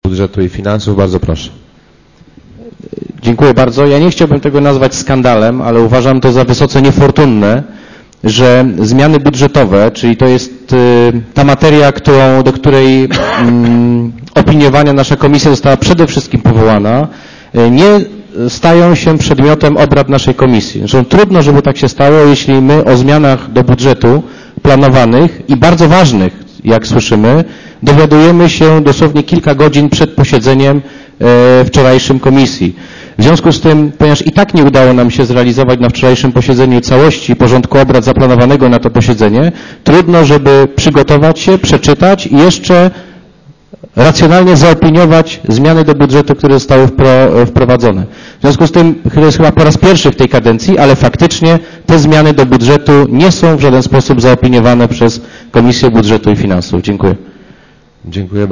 Budżetu i Finansów. Bardzo proszę. Dziękuję bardzo. Ja nie chciałbym tego nazwać skandalem, ale uważam to za wysoce niefortunne, że zmiany budżetowe, czyli to jest ta materia, do której opiniowania nasza komisja została przede wszystkim powołana, nie stają się przedmiotem obrad naszej komisji. Zresztą trudno, żeby tak się stało, jeśli my o zmianach do budżetu planowanych i bardzo ważnych, jak słyszymy, dowiadujemy się dosłownie kilka godzin przed posiedzeniem wczorajszym komisji. W związku z tym, ponieważ i tak nie udało nam się zrealizować na wczorajszym posiedzeniu całości porządku obrad zaplanowanego na to posiedzenie, trudno, żeby przygotować się, przeczytać i jeszcze racjonalnie zaopiniować zmiany do budżetu, które zostały wprowadzone. W związku z tym, to jest chyba po raz pierwszy w tej kadencji, ale faktycznie te zmiany do budżetu nie są w żaden sposób zaopiniowane przez Komisję Budżetu i Finansów. Dziękuję. Dziękuję.